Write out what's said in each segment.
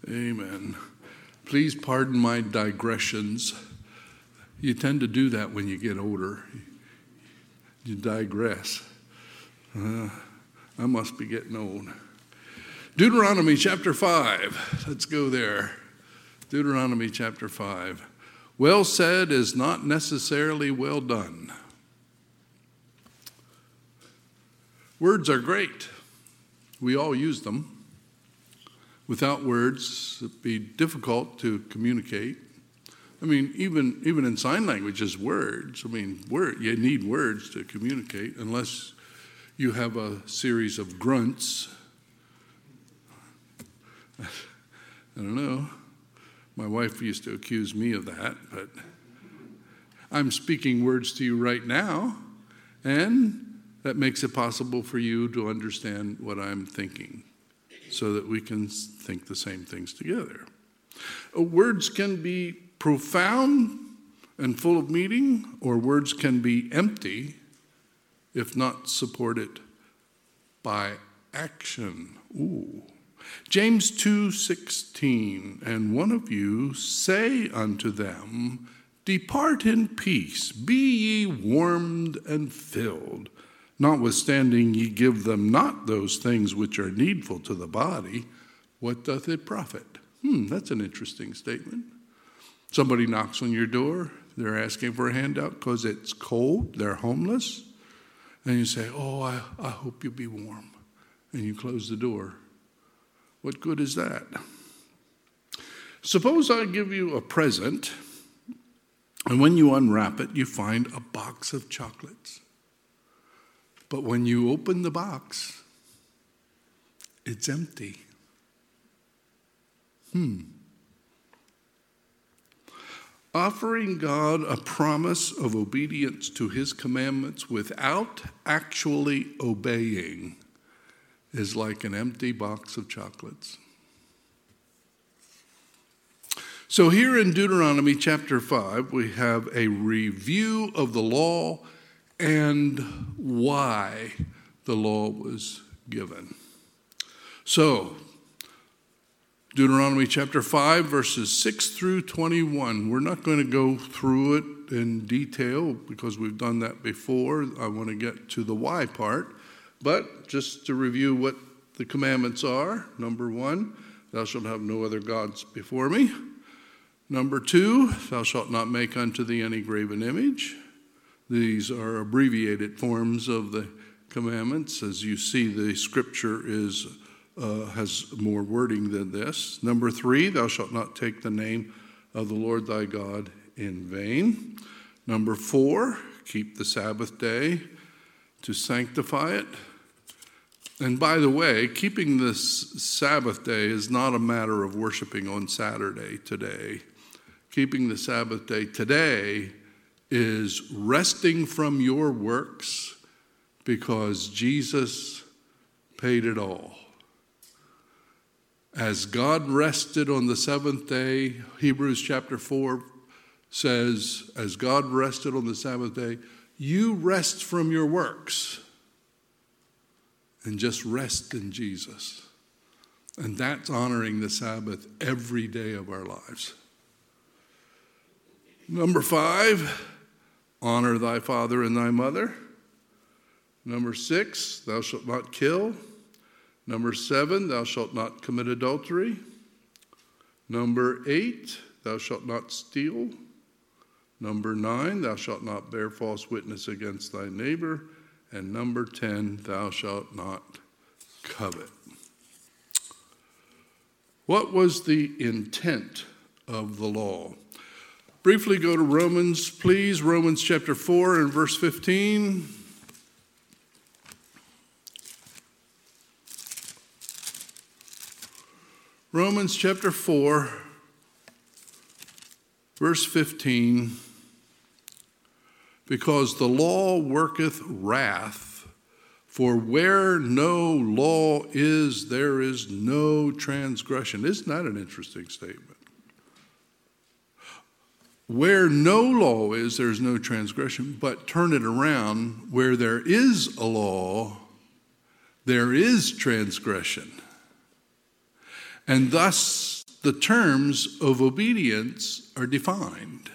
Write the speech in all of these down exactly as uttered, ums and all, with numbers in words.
Amen. Please pardon my digressions. You tend to do that when you get older. You digress. Uh, I must be getting old. Deuteronomy chapter five. Let's go there. Deuteronomy chapter five. Well said is not necessarily well done. Words are great. We all use them. Without words, it'd be difficult to communicate. I mean, even even in sign language, is words. I mean, word, you need words to communicate unless you have a series of grunts. I don't know. My wife used to accuse me of that, but I'm speaking words to you right now, and that makes it possible for you to understand what I'm thinking so that we can think the same things together. Words can be profound and full of meaning, or words can be empty if not supported by action. Ooh. James two sixteen, and one of you say unto them, depart in peace, be ye warmed and filled, notwithstanding ye give them not those things which are needful to the body, what doth it profit? Hmm, that's an interesting statement. Somebody knocks on your door, they're asking for a handout because it's cold, they're homeless, and you say, oh, I, I hope you'll be warm, and you close the door. What good is that? Suppose I give you a present, and when you unwrap it, you find a box of chocolates. But when you open the box, it's empty. Hmm. Offering God a promise of obedience to his commandments without actually obeying is like an empty box of chocolates. So here in Deuteronomy chapter five, we have a review of the law and why the law was given. So, Deuteronomy chapter five, verses six through twenty-one. We're not going to go through it in detail because we've done that before. I want to get to the why part. But just to review what the commandments are. Number one, thou shalt have no other gods before me. Number two, thou shalt not make unto thee any graven image. These are abbreviated forms of the commandments. As you see, the scripture is uh, has more wording than this. Number three, thou shalt not take the name of the Lord thy God in vain. Number four, keep the Sabbath day to sanctify it. And by the way, keeping this Sabbath day is not a matter of worshiping on Saturday today. Keeping the Sabbath day today is resting from your works because Jesus paid it all. As God rested on the seventh day, Hebrews chapter four says, as God rested on the Sabbath day, you rest from your works and just rest in Jesus. And that's honoring the Sabbath every day of our lives. Number five, honor thy father and thy mother. Number six, thou shalt not kill. Number seven, thou shalt not commit adultery. Number eight, thou shalt not steal. Number nine, thou shalt not bear false witness against thy neighbor. And number ten, thou shalt not covet. What was the intent of the law? Briefly go to Romans, please. Romans chapter four and verse fifteen. Romans chapter four, verse fifteen. Because the law worketh wrath, for where no law is, there is no transgression. Isn't that an interesting statement? Where no law is, there's no transgression. But turn it around, where there is a law, there is transgression. And thus the terms of obedience are defined.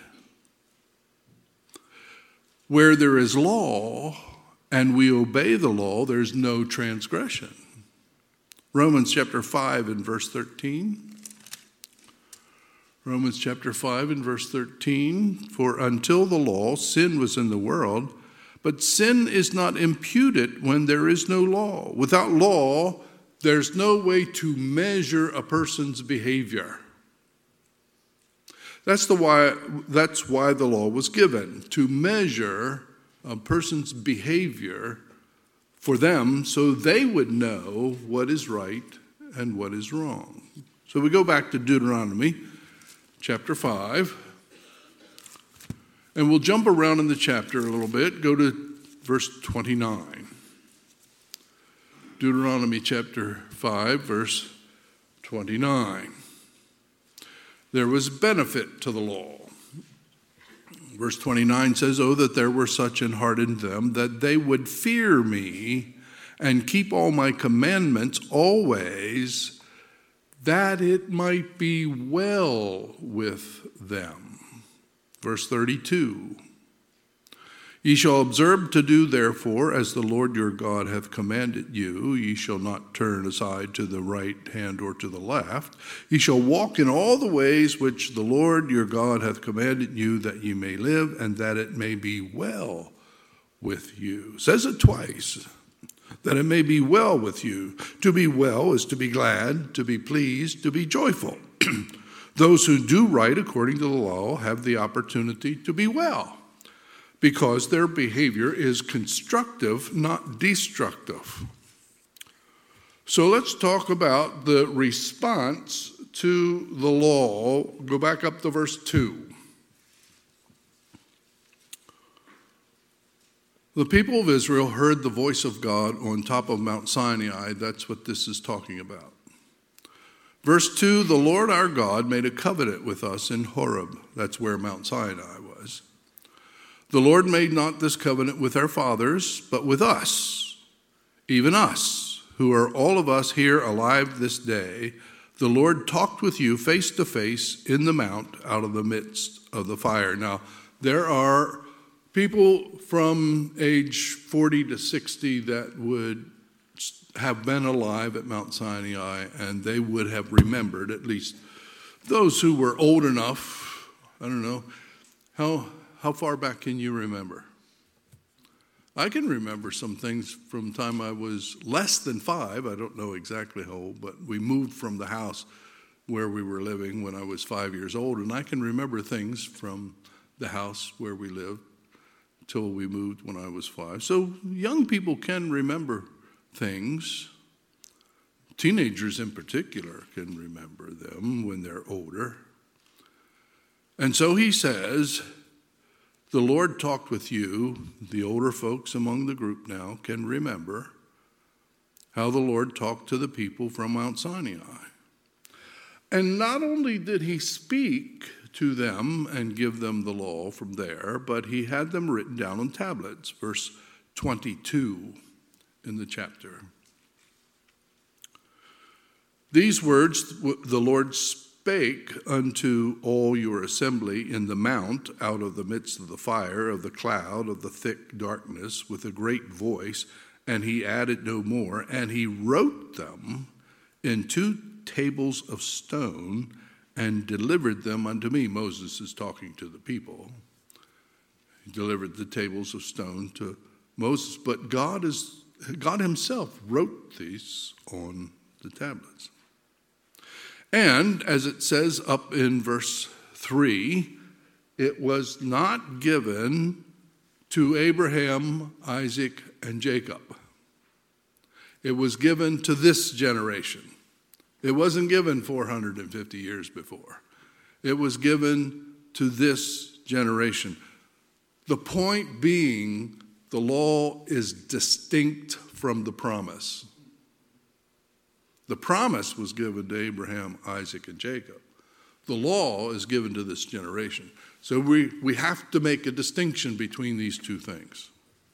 Where there is law and we obey the law, there's no transgression. Romans chapter five and verse thirteen. Romans chapter five and verse thirteen. For until the law, sin was in the world, but sin is not imputed when there is no law. Without law, there's no way to measure a person's behavior. That's the why that's why the law was given, to measure a person's behavior for them so they would know what is right and what is wrong. So we go back to Deuteronomy chapter five, and we'll jump around in the chapter a little bit, go to verse twenty-nine. Deuteronomy chapter five, verse twenty-nine. There was benefit to the law. Verse twenty-nine says, "Oh, that there were such in heart in them, that they would fear me and keep all my commandments always, that it might be well with them." Verse thirty-two. "Ye shall observe to do therefore as the Lord your God hath commanded you. Ye shall not turn aside to the right hand or to the left. Ye shall walk in all the ways which the Lord your God hath commanded you, that ye may live, and that it may be well with you." Says it twice. That it may be well with you. To be well is to be glad, to be pleased, to be joyful. Those who do right according to the law have the opportunity to be well, because their behavior is constructive, not destructive. So let's talk about the response to the law. Go back up to verse two. The people of Israel heard the voice of God on top of Mount Sinai. That's what this is talking about. Verse two, "The Lord our God made a covenant with us in Horeb." That's where Mount Sinai was. "The Lord made not this covenant with our fathers, but with us, even us, who are all of us here alive this day. The Lord talked with you face to face in the mount out of the midst of the fire." Now, there are people from age forty to sixty that would have been alive at Mount Sinai, and they would have remembered, at least those who were old enough. I don't know, how... How far back can you remember? I can remember some things from the time I was less than five. I don't know exactly how old, but we moved from the house where we were living when I was five years old, and I can remember things from the house where we lived till we moved when I was five. So young people can remember things. Teenagers in particular can remember them when they're older. And so he says, the Lord talked with you. The older folks among the group now can remember how the Lord talked to the people from Mount Sinai. And not only did he speak to them and give them the law from there, but he had them written down on tablets. Verse twenty-two in the chapter. "These words the Lord spake unto all your assembly in the mount out of the midst of the fire, of the cloud, of the thick darkness, with a great voice, and he added no more, and he wrote them in two tables of stone and delivered them unto me." Moses is talking to the people. He delivered the tables of stone to Moses, but God is God himself wrote these on the tablets. And as it says up in verse three, it was not given to Abraham, Isaac, and Jacob. It was given to this generation. It wasn't given four hundred fifty years before. It was given to this generation. The point being, the law is distinct from the promise. The promise was given to Abraham, Isaac, and Jacob. The law is given to this generation. So we, we have to make a distinction between these two things.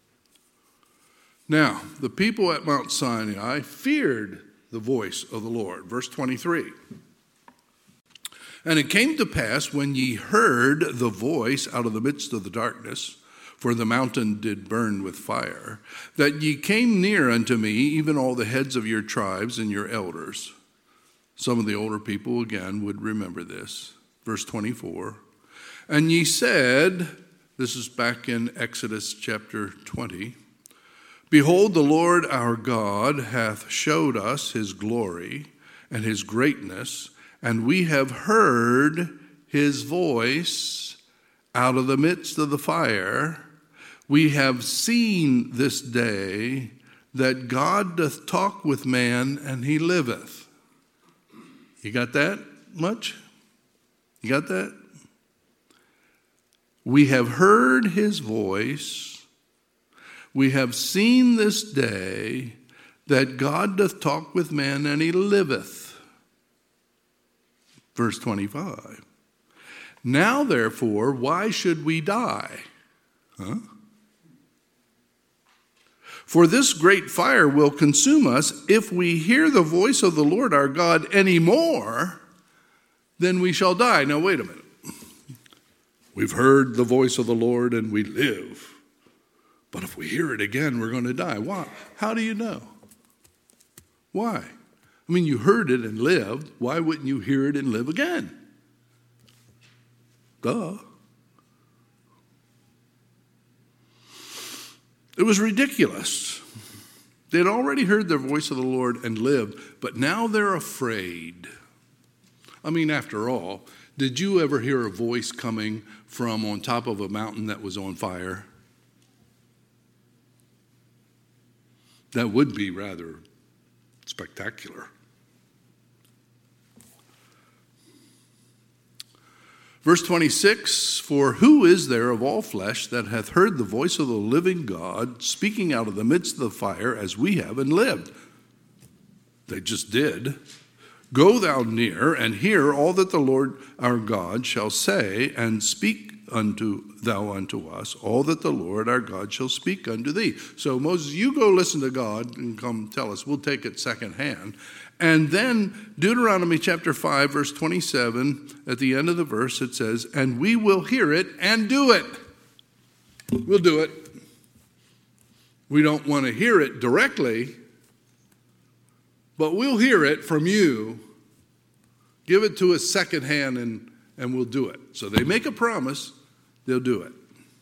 Now, the people at Mount Sinai feared the voice of the Lord. Verse twenty-three. And it came to pass, when ye heard the voice out of the midst of the darkness, for the mountain did burn with fire, that ye came near unto me, even all the heads of your tribes and your elders. Some of the older people, again, would remember this. Verse twenty-four. And ye said, this is back in Exodus chapter twenty, behold, the Lord our God hath showed us his glory and his greatness, and we have heard his voice out of the midst of the fire. We have seen this day that God doth talk with man, and he liveth. You got that much? You got that? We have heard his voice. We have seen this day that God doth talk with man, and he liveth. Verse twenty-five. Now, therefore, why should we die? Huh? For this great fire will consume us. If we hear the voice of the Lord our God any more, then we shall die. Now, wait a minute. We've heard the voice of the Lord and we live. But if we hear it again, we're going to die. Why? How do you know? Why? I mean, you heard it and lived. Why wouldn't you hear it and live again? Duh. It was ridiculous. They'd already heard the voice of the Lord and lived, but now they're afraid. I mean, after all, did you ever hear a voice coming from on top of a mountain that was on fire? That would be rather spectacular. Verse twenty-six, for who is there of all flesh that hath heard the voice of the living God speaking out of the midst of the fire as we have and lived? They just did. Go thou near and hear all that the Lord our God shall say, and speak unto thou unto us all that the Lord our God shall speak unto thee. So Moses, you go listen to God and come tell us. We'll take it secondhand. And then Deuteronomy chapter five, verse twenty-seven, at the end of the verse, it says, and we will hear it and do it. We'll do it. We don't want to hear it directly, but we'll hear it from you. Give it to us secondhand and, and we'll do it. So they make a promise, they'll do it.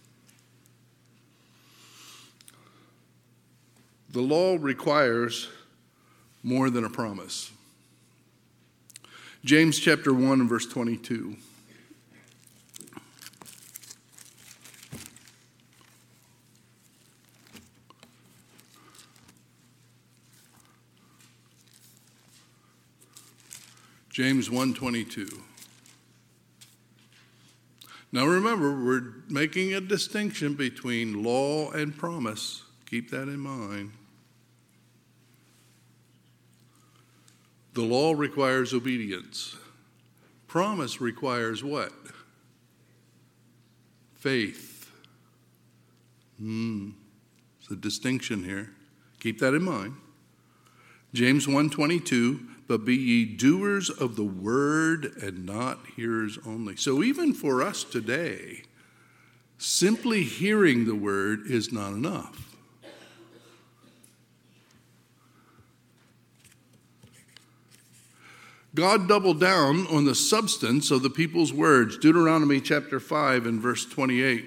The law requires more than a promise. James chapter one and verse twenty-two. James one twenty-two. Now remember, we're making a distinction between law and promise. Keep that in mind. The law requires obedience. Promise requires what? Faith. Hmm. There's a distinction here. Keep that in mind. James one twenty-two, but be ye doers of the word and not hearers only. So even for us today, simply hearing the word is not enough. God doubled down on the substance of the people's words. Deuteronomy chapter five and verse twenty-eight.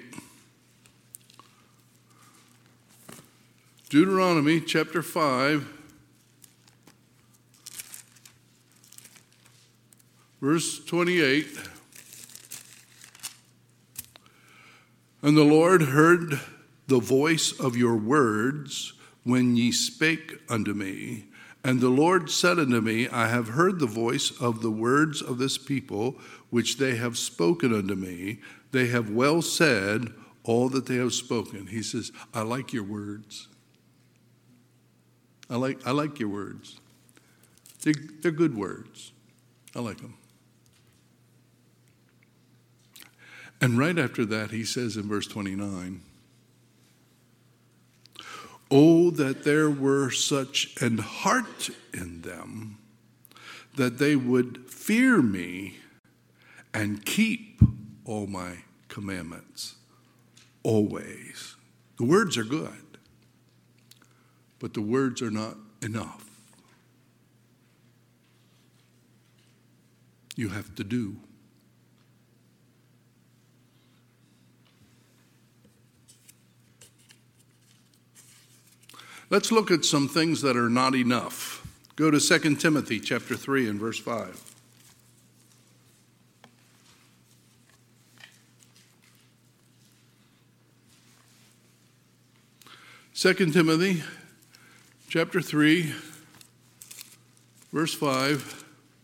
Deuteronomy chapter five, verse twenty-eight. And the Lord heard the voice of your words when ye spake unto me. And the Lord said unto me, I have heard the voice of the words of this people, which they have spoken unto me. They have well said all that they have spoken. He says, I like your words. I like, I like your words. They're, they're good words. I like them. And right after that, he says in verse twenty-nine, oh, that there were such an heart in them, that they would fear me and keep all my commandments always. The words are good, but the words are not enough. You have to do. Let's look at some things that are not enough. Go to Second Timothy chapter three and verse five. Second Timothy chapter three, verse five.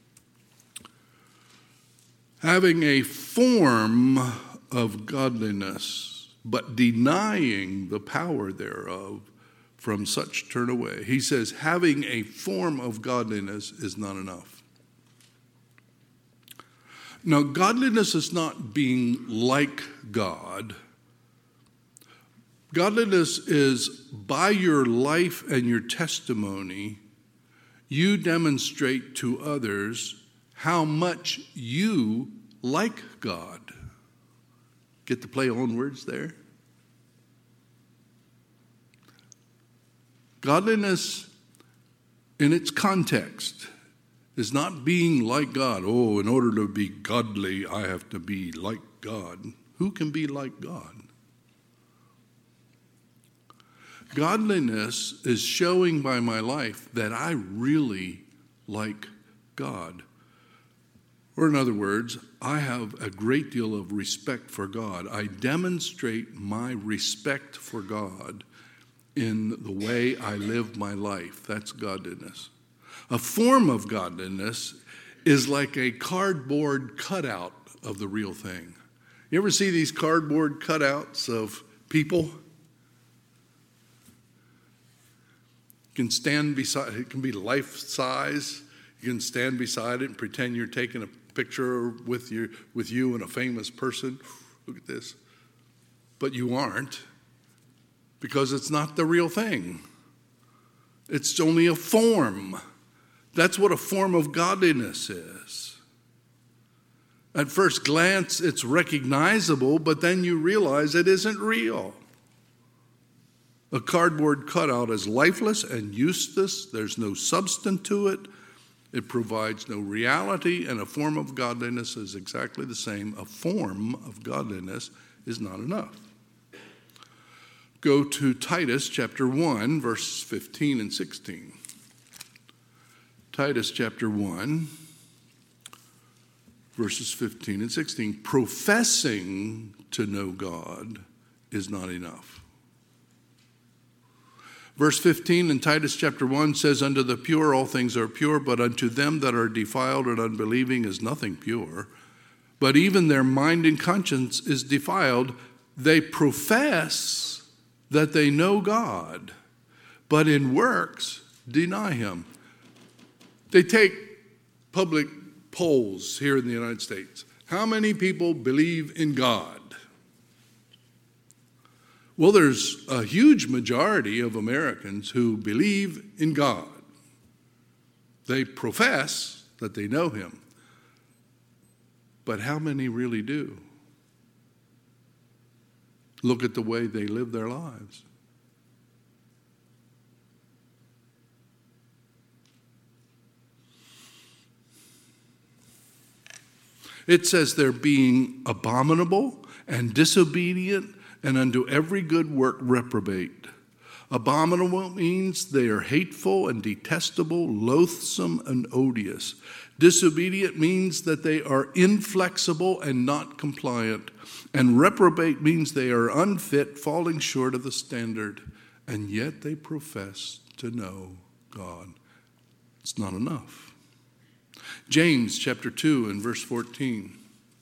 Having a form of godliness, but denying the power thereof, from such turn away. He says having a form of godliness is not enough. Now, godliness is not being like God. Godliness is by your life and your testimony, you demonstrate to others how much you like God. Get the play on words there? Godliness in its context is not being like God. Oh, in order to be godly, I have to be like God. Who can be like God? Godliness is showing by my life that I really like God. Or in other words, I have a great deal of respect for God. I demonstrate my respect for God in the way I live my life. That's godliness. A form of godliness is like a cardboard cutout of the real thing. You ever see these cardboard cutouts of people? You can stand beside, it can be life size. You can stand beside it and pretend you're taking a picture with you, with you and a famous person. Look at this. But you aren't. Because it's not the real thing. It's only a form. That's what a form of godliness is. At first glance, it's recognizable, but then you realize it isn't real. A cardboard cutout is lifeless and useless. There's no substance to it. It provides no reality, and a form of godliness is exactly the same. A form of godliness is not enough. Go to Titus chapter one, verse fifteen and sixteen. Titus chapter one, verses fifteen and sixteen. Professing to know God is not enough. Verse fifteen in Titus chapter one says, unto the pure all things are pure, but unto them that are defiled and unbelieving is nothing pure. But even their mind and conscience is defiled. They profess that they know God, but in works deny him. They take public polls here in the United States. How many people believe in God? Well, there's a huge majority of Americans who believe in God. They profess that they know him. But how many really do? Look at the way they live their lives. It says they're being abominable and disobedient and unto every good work reprobate. Abominable means they are hateful and detestable, loathsome and odious. Disobedient means that they are inflexible and not compliant. And reprobate means they are unfit, falling short of the standard. And yet they profess to know God. It's not enough. James chapter two and verse fourteen.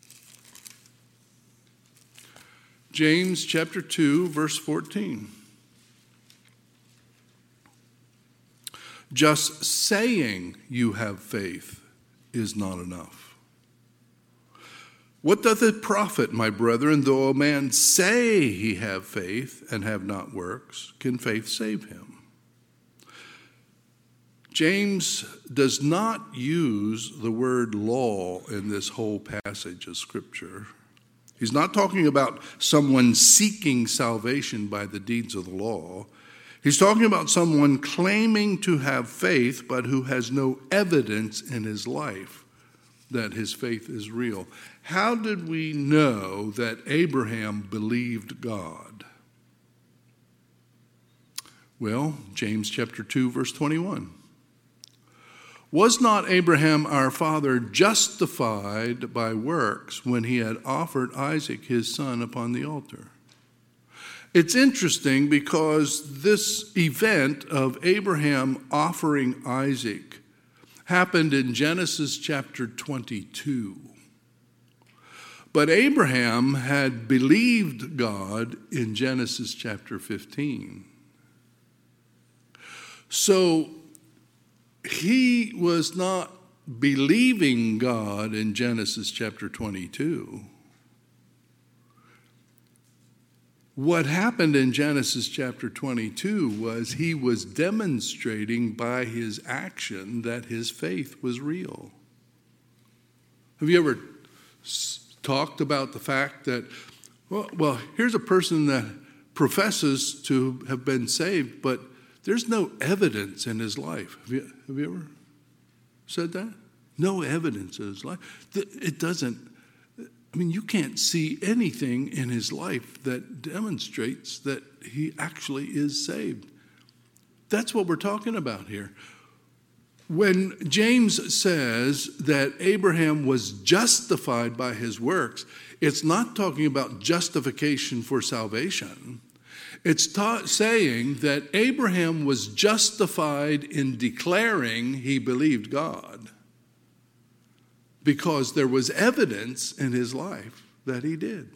James chapter two, verse fourteen. Just saying you have faith is not enough. What doth it profit, my brethren, though a man say he have faith and have not works? Can faith save him? James does not use the word law in this whole passage of Scripture. He's not talking about someone seeking salvation by the deeds of the law. He's talking about someone claiming to have faith, but who has no evidence in his life that his faith is real. How did we know that Abraham believed God? Well, James chapter two, verse twenty-one. Was not Abraham our father justified by works when he had offered Isaac his son upon the altar? It's interesting because this event of Abraham offering Isaac happened in Genesis chapter twenty-two. But Abraham had believed God in Genesis chapter fifteen. So he was not believing God in Genesis chapter twenty-two. What happened in Genesis chapter twenty-two was he was demonstrating by his action that his faith was real. Have you ever s- talked about the fact that, well, well, here's a person that professes to have been saved, but there's no evidence in his life. Have you, have you ever said that? No evidence in his life. It doesn't, I mean, you can't see anything in his life that demonstrates that he actually is saved. That's what we're talking about here. When James says that Abraham was justified by his works, it's not talking about justification for salvation. It's ta- saying that Abraham was justified in declaring he believed God because there was evidence in his life that he did.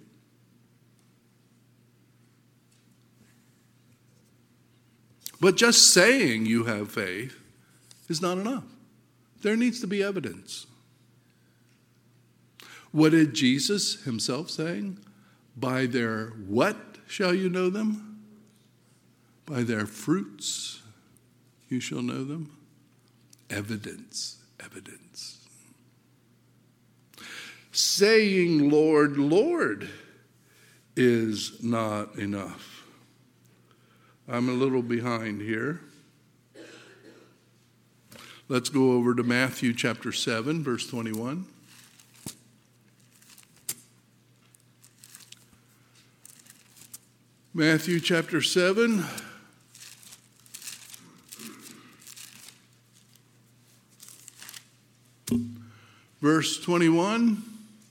But just saying you have faith is not enough. There needs to be evidence. What did Jesus himself saying? By their what shall you know them? By their fruits you shall know them. Evidence, evidence. Saying, Lord, Lord, is not enough. I'm a little behind here. Let's go over to Matthew chapter seven, verse twenty-one. Matthew chapter seven. Verse twenty-one,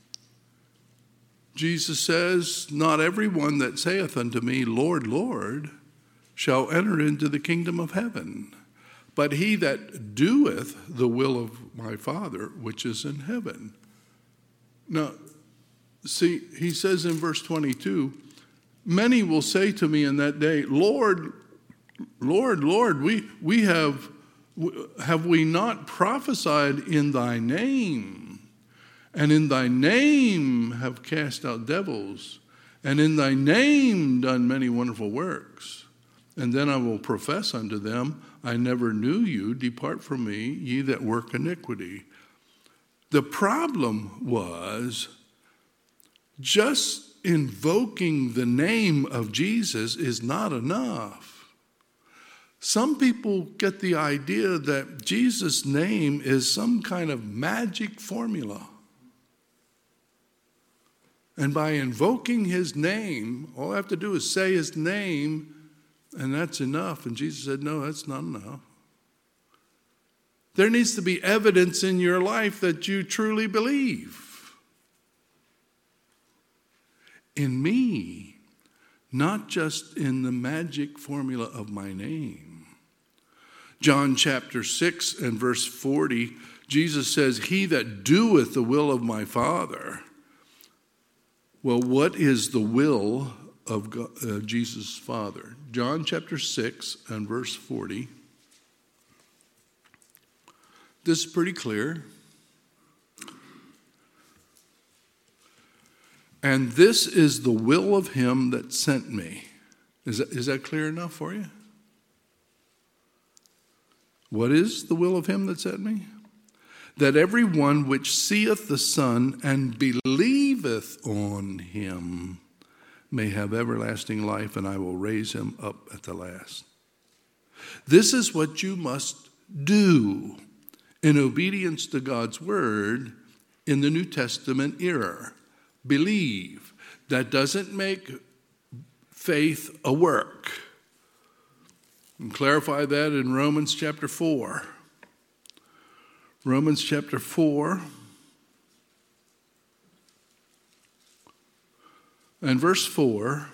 Jesus says, not everyone that saith unto me, Lord, Lord, shall enter into the kingdom of heaven, but he that doeth the will of my Father which is in heaven. Now, see, he says in verse twenty-two, many will say to me in that day, Lord, Lord, Lord, we, we have, have we not prophesied in thy name? And in thy name have cast out devils, and in thy name done many wonderful works. And then I will profess unto them, I never knew you, depart from me, ye that work iniquity. The problem was just invoking the name of Jesus is not enough. Some people get the idea that Jesus' name is some kind of magic formula. And by invoking his name, all I have to do is say his name, and that's enough. And Jesus said, no, that's not enough. There needs to be evidence in your life that you truly believe in me, not just in the magic formula of my name. John chapter six and verse forty, Jesus says, he that doeth the will of my Father. Well, what is the will of God, uh, Jesus' Father? John chapter six and verse forty. This is pretty clear. And this is the will of him that sent me. Is that, is that clear enough for you? What is the will of him that sent me? That every one which seeth the Son and believeth on him may have everlasting life, and I will raise him up at the last. This is what you must do in obedience to God's word in the New Testament era. Believe. That doesn't make faith a work. And clarify that in Romans chapter four. Romans chapter four and verse four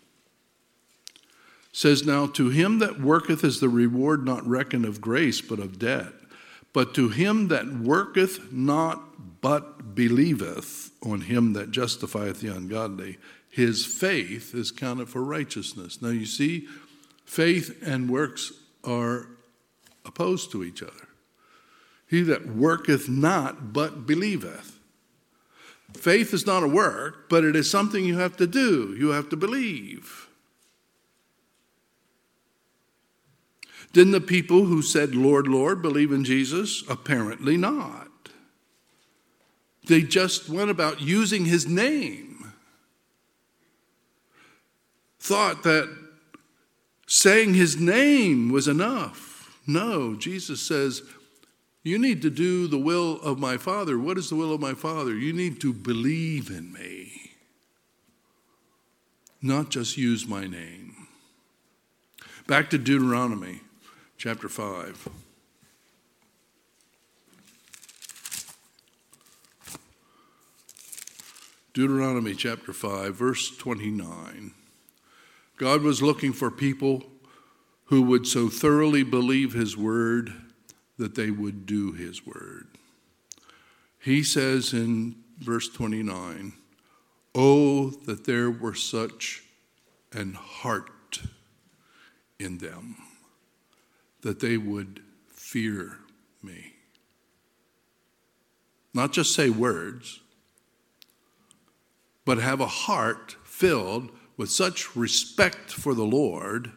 says, Now to him that worketh is the reward not reckoned of grace, but of debt. But to him that worketh not, but believeth on him that justifieth the ungodly, his faith is counted for righteousness. Now you see, faith and works are opposed to each other. He that worketh not, but believeth. Faith is not a work, but it is something you have to do. You have to believe. Didn't the people who said, Lord, Lord, believe in Jesus? Apparently not. They just went about using his name. Thought that saying his name was enough. No, Jesus says, you need to do the will of my Father. What is the will of my Father? You need to believe in me, not just use my name. Back to Deuteronomy chapter five. Deuteronomy chapter five, verse twenty-nine. God was looking for people who would so thoroughly believe his word that they would do his word. He says in verse twenty-nine, Oh, that there were such an heart in them, that they would fear me. Not just say words, but have a heart filled with such respect for the Lord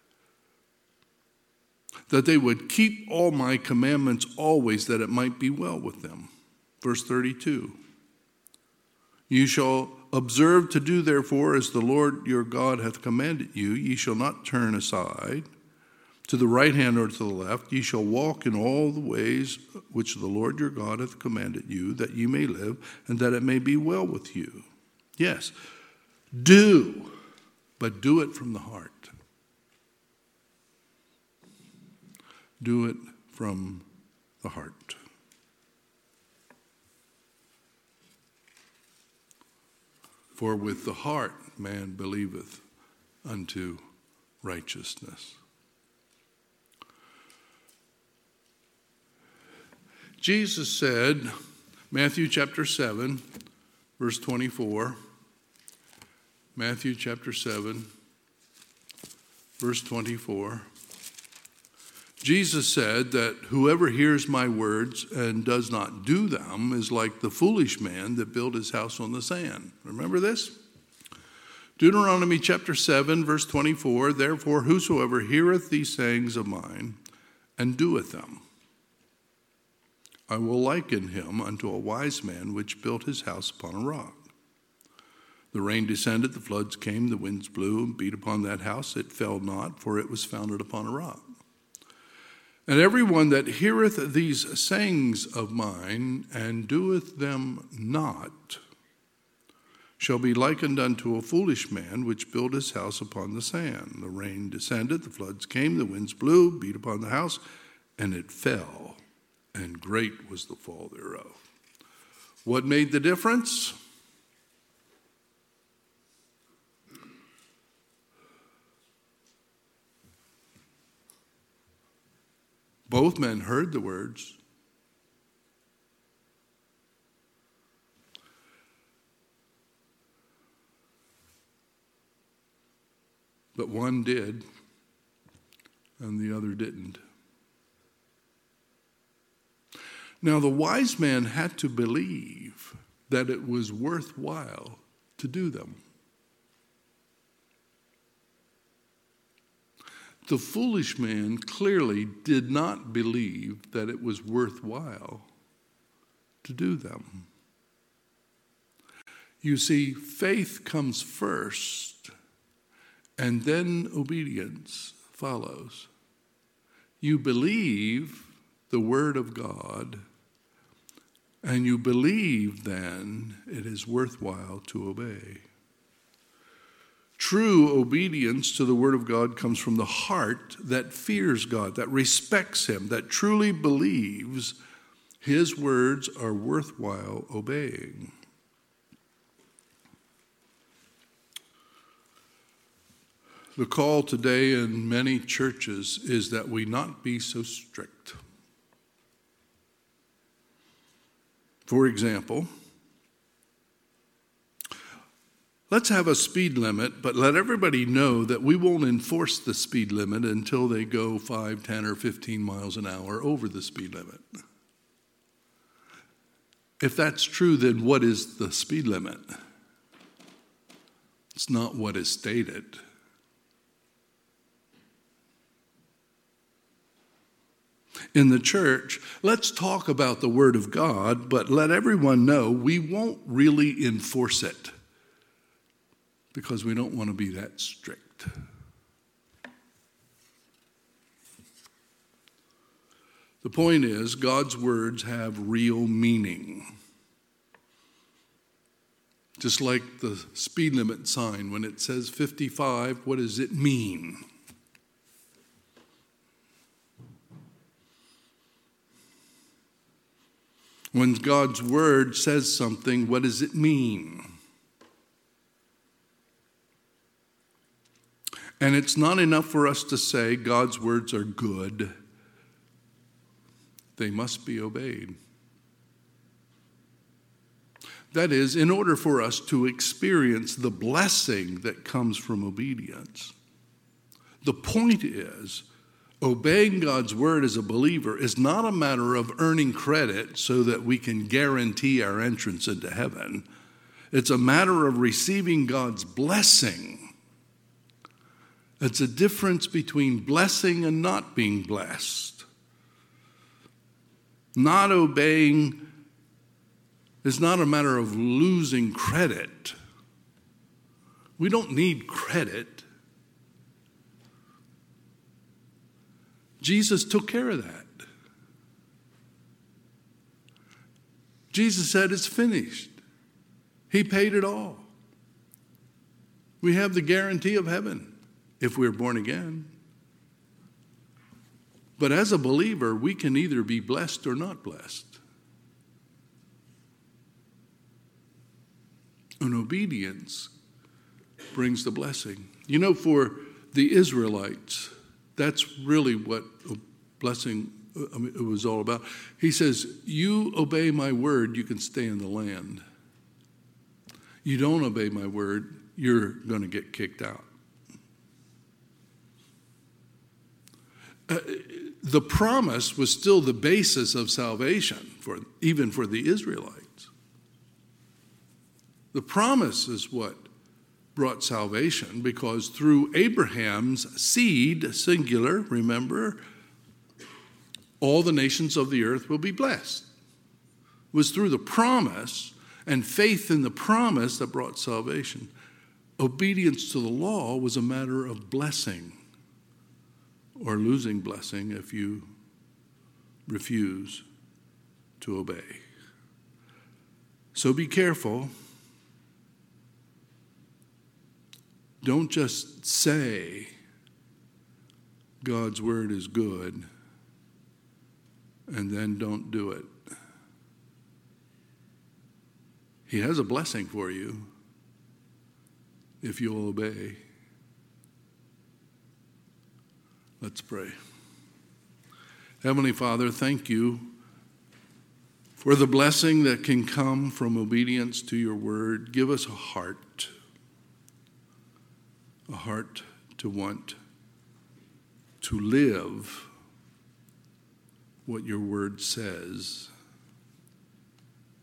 that they would keep all my commandments always, that it might be well with them. Verse thirty-two. You shall observe to do therefore as the Lord your God hath commanded you. Ye shall not turn aside to the right hand or to the left. Ye shall walk in all the ways which the Lord your God hath commanded you, that ye may live, and that it may be well with you. Yes, do, but do it from the heart. Do it from the heart. For with the heart man believeth unto righteousness. Jesus said, Matthew chapter seven, verse twenty-four. Matthew chapter seven, verse twenty-four. Jesus said that whoever hears my words and does not do them is like the foolish man that built his house on the sand. Remember this? Deuteronomy chapter seven, verse twenty-four, Therefore whosoever heareth these sayings of mine and doeth them, I will liken him unto a wise man which built his house upon a rock. The rain descended, the floods came, the winds blew and beat upon that house. It fell not, for it was founded upon a rock. And every one that heareth these sayings of mine and doeth them not shall be likened unto a foolish man which built his house upon the sand. The rain descended, the floods came, the winds blew, beat upon the house, and it fell, and great was the fall thereof. What made the difference? Both men heard the words. But one did, and the other didn't. Now, the wise man had to believe that it was worthwhile to do them. the foolish man clearly did not believe that it was worthwhile to do them. You see, faith comes first, and then obedience follows. You believe the word of God, and you believe then it is worthwhile to obey. True obedience to the word of God comes from the heart that fears God, that respects him, that truly believes his words are worthwhile obeying. The call today in many churches is that we not be so strict. For example, let's have a speed limit, but let everybody know that we won't enforce the speed limit until they go five, ten, or fifteen miles an hour over the speed limit. If that's true, then what is the speed limit? It's not what is stated. In the church, let's talk about the Word of God, but let everyone know we won't really enforce it because we don't want to be that strict. The point is, God's words have real meaning. Just like the speed limit sign, when it says fifty-five, what does it mean? When God's word says something, what does it mean? And it's not enough for us to say God's words are good. They must be obeyed. That is, in order for us to experience the blessing that comes from obedience. The point is, obeying God's word as a believer is not a matter of earning credit so that we can guarantee our entrance into heaven. It's a matter of receiving God's blessing. It's a difference between blessing and not being blessed. Not obeying is not a matter of losing credit. We don't need credit. Jesus took care of that. Jesus said it's finished. He paid it all. We have the guarantee of heaven if we're born again. But as a believer, we can either be blessed or not blessed. And obedience brings the blessing. You know, for the Israelites, that's really what blessing I mean, it was all about. He says, you obey my word, you can stay in the land. You don't obey my word, you're going to get kicked out. Uh, the promise was still the basis of salvation, for even for the Israelites. The promise is what brought salvation, because through Abraham's seed, singular, remember, all the nations of the earth will be blessed. It was through the promise and faith in the promise that brought salvation. Obedience to the law was a matter of blessing or losing blessing if you refuse to obey. So be careful. Don't just say God's word is good and then don't do it. He has a blessing for you if you'll obey. Let's pray. Heavenly Father, thank you for the blessing that can come from obedience to your word. Give us a heart, a heart to want to live what your word says,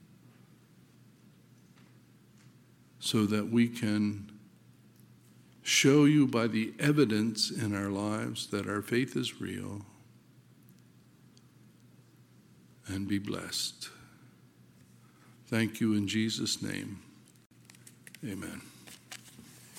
so that we can show you by the evidence in our lives that our faith is real, and be blessed. Thank you in Jesus' name. Amen.